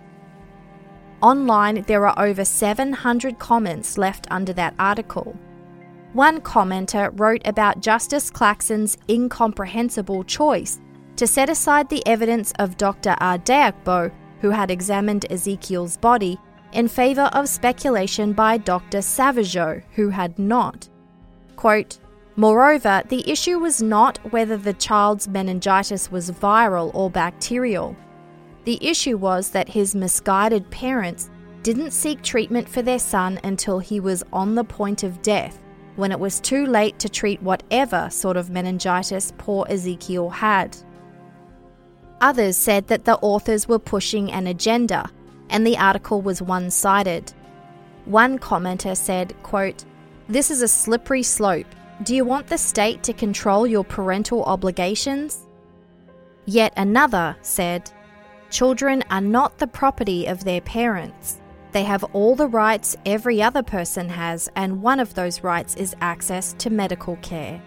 Online, there are over seven hundred comments left under that article. One commenter wrote about Justice Clarkson's incomprehensible choice to set aside the evidence of Doctor Ardeakbo, who had examined Ezekiel's body, in favour of speculation by Doctor Savageau, who had not. Quote, moreover, the issue was not whether the child's meningitis was viral or bacterial. The issue was that his misguided parents didn't seek treatment for their son until he was on the point of death, when it was too late to treat whatever sort of meningitis poor Ezekiel had. Others said that the authors were pushing an agenda, and the article was one-sided. One commenter said, quote, this is a slippery slope. Do you want the state to control your parental obligations? Yet another said, children are not the property of their parents. They have all the rights every other person has, and one of those rights is access to medical care.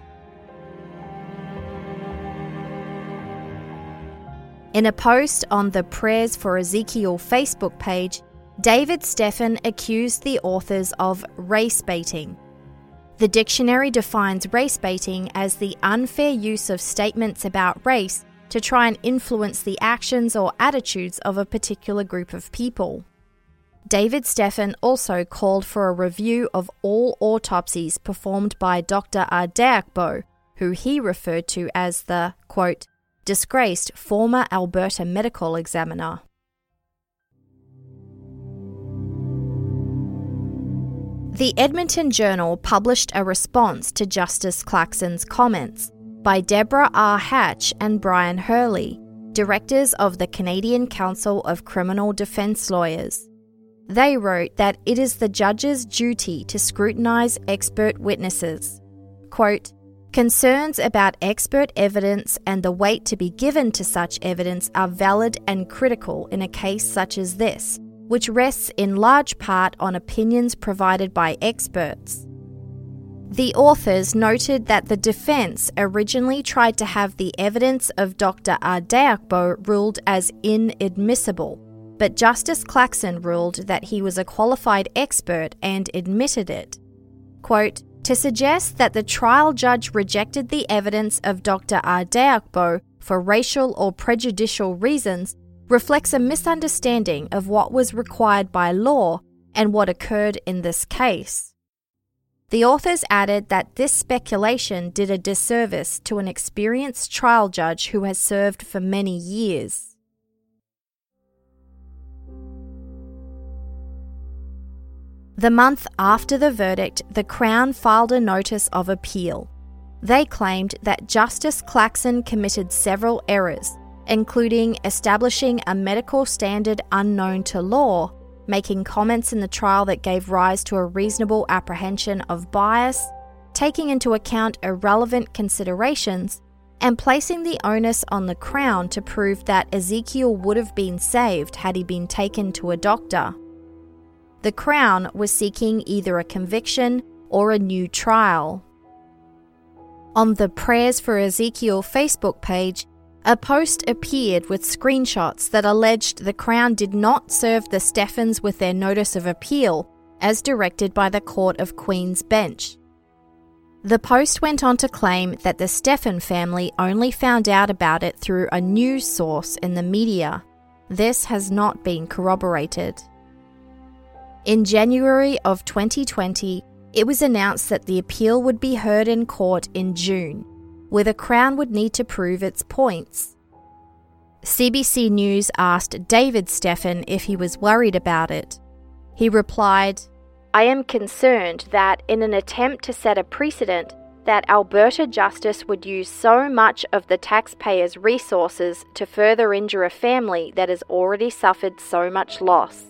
In a post on the Prayers for Ezekiel Facebook page, David Stephan accused the authors of race baiting. The dictionary defines race baiting as the unfair use of statements about race to try and influence the actions or attitudes of a particular group of people. David Stephan also called for a review of all autopsies performed by Doctor Ardeakbo, who he referred to as the, quote, disgraced former Alberta medical examiner. The Edmonton Journal published a response to Justice Clarkson's comments by Deborah R. Hatch and Brian Hurley, directors of the Canadian Council of Criminal Defence Lawyers. They wrote that it is the judge's duty to scrutinise expert witnesses. Quote, concerns about expert evidence and the weight to be given to such evidence are valid and critical in a case such as this, which rests in large part on opinions provided by experts. The authors noted that the defence originally tried to have the evidence of Doctor Ardeakbo ruled as inadmissible, but Justice Clarkson ruled that he was a qualified expert and admitted it. Quote, to suggest that the trial judge rejected the evidence of Doctor Ardeakbo for racial or prejudicial reasons reflects a misunderstanding of what was required by law and what occurred in this case. The authors added that this speculation did a disservice to an experienced trial judge who has served for many years. The month after the verdict, the Crown filed a notice of appeal. They claimed that Justice Clarkson committed several errors, including establishing a medical standard unknown to law, making comments in the trial that gave rise to a reasonable apprehension of bias, taking into account irrelevant considerations, and placing the onus on the Crown to prove that Ezekiel would have been saved had he been taken to a doctor. The Crown was seeking either a conviction or a new trial. On the Prayers for Ezekiel Facebook page, A post appeared with screenshots that alleged the Crown did not serve the Steffens with their notice of appeal, as directed by the Court of Queen's Bench. The post went on to claim that the Steffen family only found out about it through a news source in the media. This has not been corroborated. In January of twenty twenty, it was announced that the appeal would be heard in court in June, where the Crown would need to prove its points. C B C News asked David Steffen if he was worried about it. He replied, "I am concerned that in an attempt to set a precedent, that Alberta Justice would use so much of the taxpayers' resources to further injure a family that has already suffered so much loss."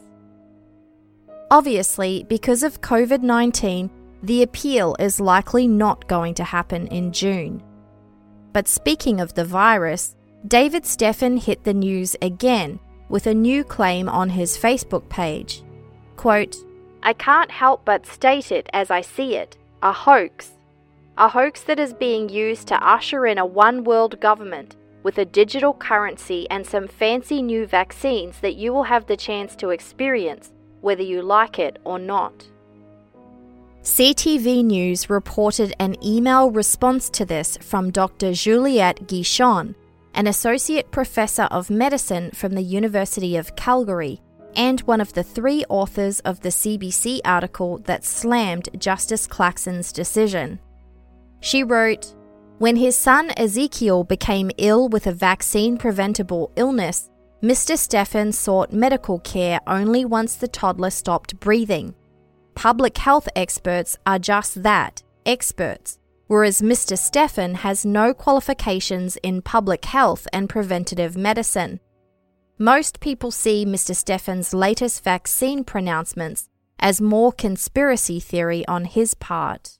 Obviously, because of COVID nineteen, the appeal is likely not going to happen in June. But speaking of the virus, David Steffen hit the news again with a new claim on his Facebook page. Quote, "I can't help but state it as I see it, a hoax. A hoax that is being used to usher in a one-world government with a digital currency and some fancy new vaccines that you will have the chance to experience, whether you like it or not." C T V News reported an email response to this from Doctor Juliette Guichon, an associate professor of medicine from the University of Calgary, and one of the three authors of the C B C article that slammed Justice Claxon's decision. She wrote, "When his son Ezekiel became ill with a vaccine-preventable illness, Mister Steffen sought medical care only once the toddler stopped breathing. Public health experts are just that, experts, whereas Mister Steffen has no qualifications in public health and preventative medicine. Most people see Mister Steffen's latest vaccine pronouncements as more conspiracy theory on his part."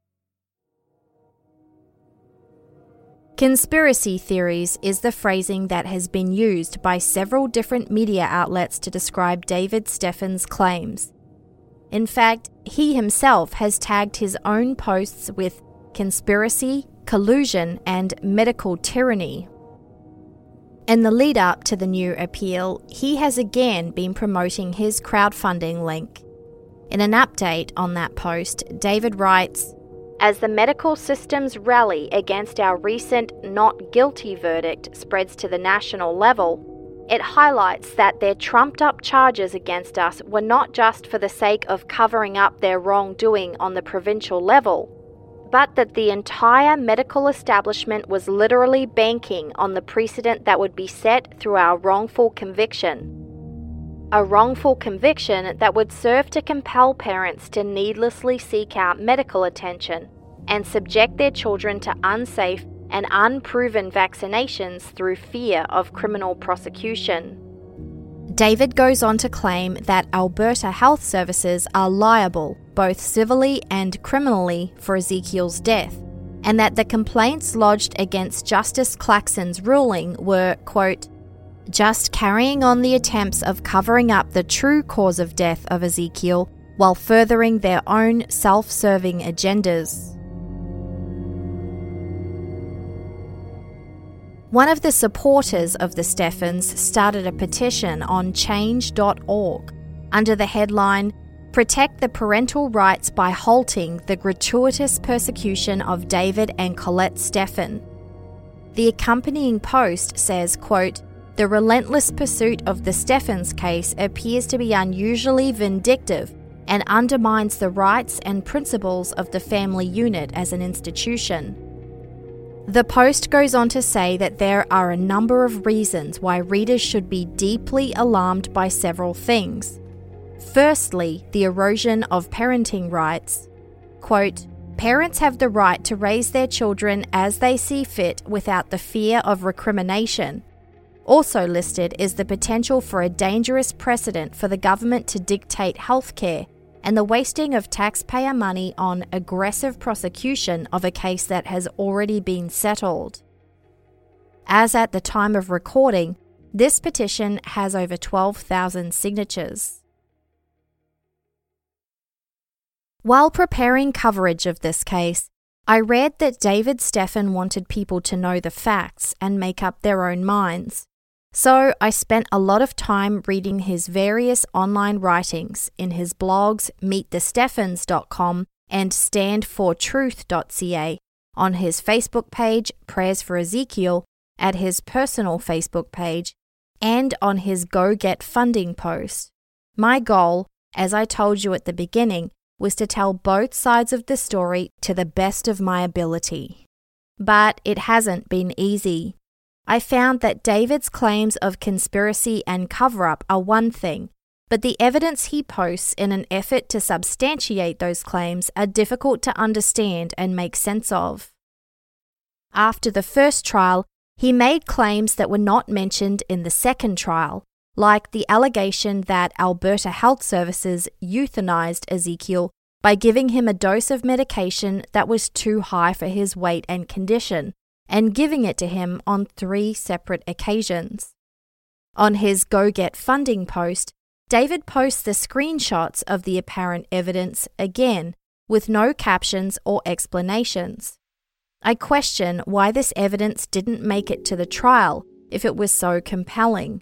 Conspiracy theories is the phrasing that has been used by several different media outlets to describe David Steffen's claims. In fact, he himself has tagged his own posts with conspiracy, collusion, and medical tyranny. In the lead-up to the new appeal, he has again been promoting his crowdfunding link. In an update on that post, David writes, "As the medical system's rally against our recent not guilty verdict spreads to the national level, it highlights that their trumped-up charges against us were not just for the sake of covering up their wrongdoing on the provincial level, but that the entire medical establishment was literally banking on the precedent that would be set through our wrongful conviction. A wrongful conviction that would serve to compel parents to needlessly seek out medical attention and subject their children to unsafe and unproven vaccinations through fear of criminal prosecution." David goes on to claim that Alberta Health Services are liable, both civilly and criminally, for Ezekiel's death, and that the complaints lodged against Justice Claxon's ruling were, quote, "just carrying on the attempts of covering up the true cause of death of Ezekiel while furthering their own self-serving agendas." One of the supporters of the Steffens started a petition on change dot org under the headline, "Protect the Parental Rights by Halting the Gratuitous Persecution of David and Colette Steffen." The accompanying post says, quote, "The relentless pursuit of the Steffens case appears to be unusually vindictive and undermines the rights and principles of the family unit as an institution." The post goes on to say that there are a number of reasons why readers should be deeply alarmed by several things. Firstly, the erosion of parenting rights. Quote, "Parents have the right to raise their children as they see fit without the fear of recrimination." Also listed is the potential for a dangerous precedent for the government to dictate healthcare and the wasting of taxpayer money on aggressive prosecution of a case that has already been settled. As at the time of recording, this petition has over twelve thousand signatures. While preparing coverage of this case, I read that David Steffen wanted people to know the facts and make up their own minds. So I spent a lot of time reading his various online writings in his blogs meet the steffens dot com and stand for truth dot c a, on his Facebook page Prayers for Ezekiel, at his personal Facebook page, and on his Go Get Funding post. My goal, as I told you at the beginning, was to tell both sides of the story to the best of my ability. But it hasn't been easy. I found that David's claims of conspiracy and cover-up are one thing, but the evidence he posts in an effort to substantiate those claims are difficult to understand and make sense of. After the first trial, he made claims that were not mentioned in the second trial, like the allegation that Alberta Health Services euthanized Ezekiel by giving him a dose of medication that was too high for his weight and condition, and giving it to him on three separate occasions. On his Go Get Funding post, David posts the screenshots of the apparent evidence again, with no captions or explanations. I question why this evidence didn't make it to the trial if it was so compelling.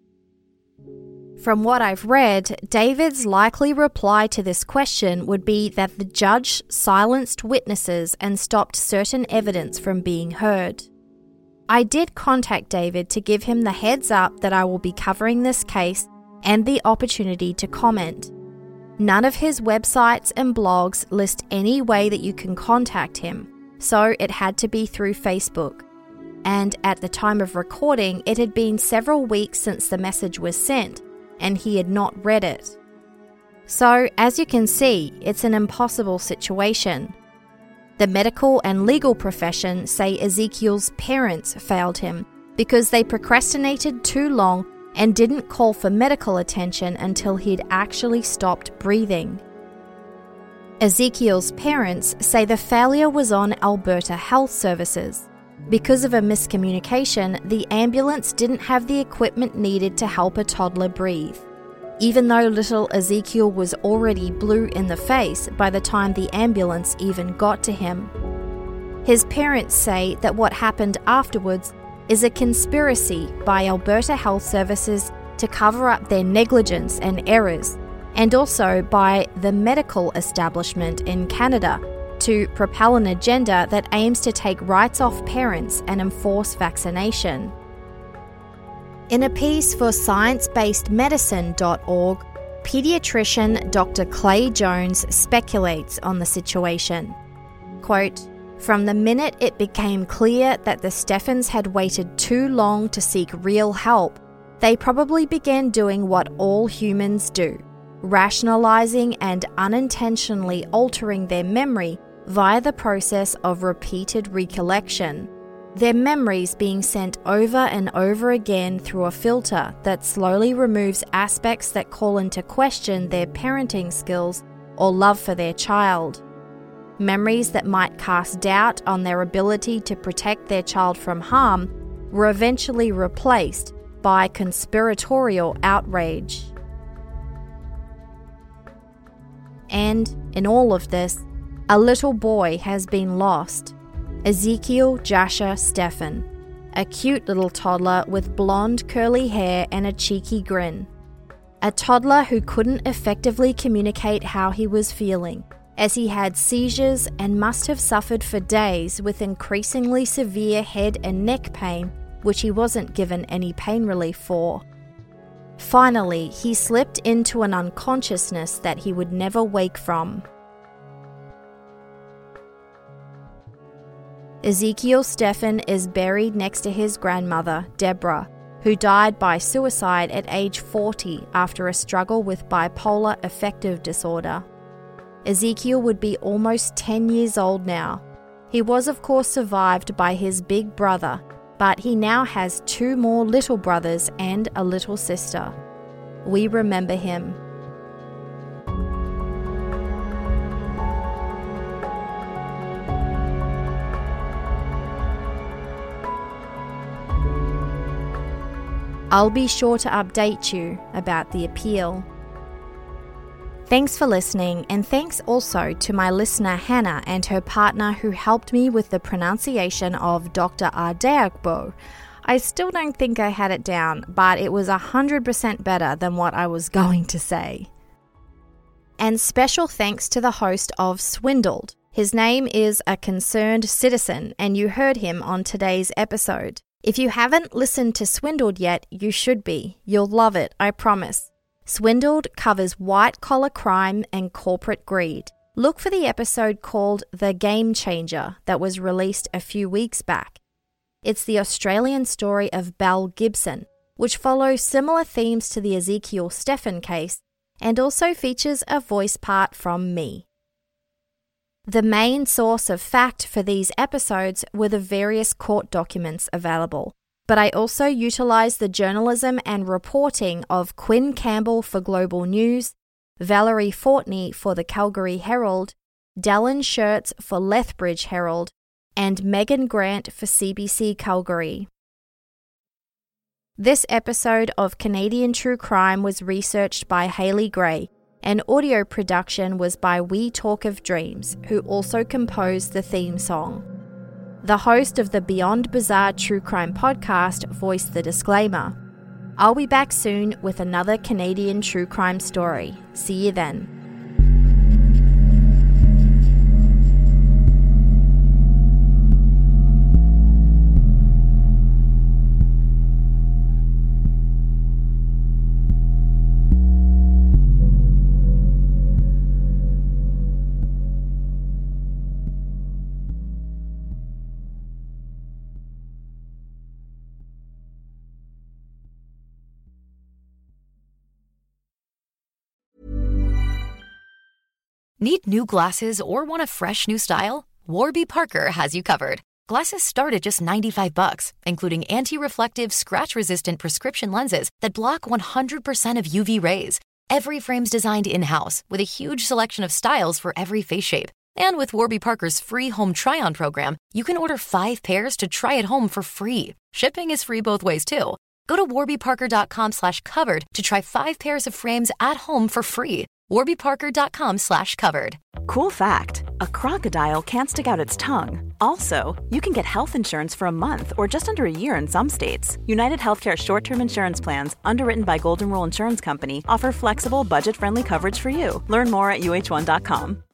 From what I've read, David's likely reply to this question would be that the judge silenced witnesses and stopped certain evidence from being heard. I did contact David to give him the heads up that I will be covering this case and the opportunity to comment. None of his websites and blogs list any way that you can contact him, so it had to be through Facebook. And at the time of recording, it had been several weeks since the message was sent, and he had not read it. So, as you can see, it's an impossible situation. The medical and legal profession say Ezekiel's parents failed him because they procrastinated too long and didn't call for medical attention until he'd actually stopped breathing. Ezekiel's parents say the failure was on Alberta Health Services. Because of a miscommunication, the ambulance didn't have the equipment needed to help a toddler breathe, even though little Ezekiel was already blue in the face by the time the ambulance even got to him. His parents say that what happened afterwards is a conspiracy by Alberta Health Services to cover up their negligence and errors, and also by the medical establishment in Canada to propel an agenda that aims to take rights off parents and enforce vaccination. In a piece for science based medicine dot org, pediatrician Doctor Clay Jones speculates on the situation. Quote, "From the minute it became clear that the Steffens had waited too long to seek real help, they probably began doing what all humans do, rationalizing and unintentionally altering their memory via the process of repeated recollection, their memories being sent over and over again through a filter that slowly removes aspects that call into question their parenting skills or love for their child. Memories that might cast doubt on their ability to protect their child from harm were eventually replaced by conspiratorial outrage." And in all of this, a little boy has been lost, Ezekiel Jasher Steffen, a cute little toddler with blonde curly hair and a cheeky grin. A toddler who couldn't effectively communicate how he was feeling, as he had seizures and must have suffered for days with increasingly severe head and neck pain, which he wasn't given any pain relief for. Finally, he slipped into an unconsciousness that he would never wake from. Ezekiel Steffen is buried next to his grandmother, Deborah, who died by suicide at age forty after a struggle with bipolar affective disorder. Ezekiel would be almost ten years old now. He was of course survived by his big brother, but he now has two more little brothers and a little sister. We remember him. I'll be sure to update you about the appeal. Thanks for listening, and thanks also to my listener Hannah and her partner who helped me with the pronunciation of Doctor Ardagbo. I still don't think I had it down, but it was one hundred percent better than what I was going to say. And special thanks to the host of Swindled. His name is A Concerned Citizen, and you heard him on today's episode. If you haven't listened to Swindled yet, you should be. You'll love it, I promise. Swindled covers white-collar crime and corporate greed. Look for the episode called The Game Changer that was released a few weeks back. It's the Australian story of Belle Gibson, which follows similar themes to the Ezekiel Stephan case and also features a voice part from me. The main source of fact for these episodes were the various court documents available, but I also utilised the journalism and reporting of Quinn Campbell for Global News, Valerie Fortney for the Calgary Herald, Dallin Schertz for Lethbridge Herald, and Megan Grant for C B C Calgary. This episode of Canadian True Crime was researched by Hayley Gray, and audio production was by We Talk of Dreams, who also composed the theme song. The host of the Beyond Bizarre True Crime podcast voiced the disclaimer. I'll be back soon with another Canadian true crime story. See you then. Need new glasses or want a fresh new style? Warby Parker has you covered. Glasses start at just ninety-five bucks, including anti-reflective, scratch-resistant prescription lenses that block one hundred percent of U V rays. Every frame's designed in-house with a huge selection of styles for every face shape. And with Warby Parker's free home try-on program, you can order five pairs to try at home for free. Shipping is free both ways, too. Go to warbyparker.com slash covered to try five pairs of frames at home for free. warbyparker.com slash covered. Cool fact, a crocodile can't stick out its tongue. Also, you can get health insurance for a month or just under a year in some states. United Healthcare short-term insurance plans, underwritten by Golden Rule Insurance Company, offer flexible, budget-friendly coverage for you. Learn more at U H one dot com.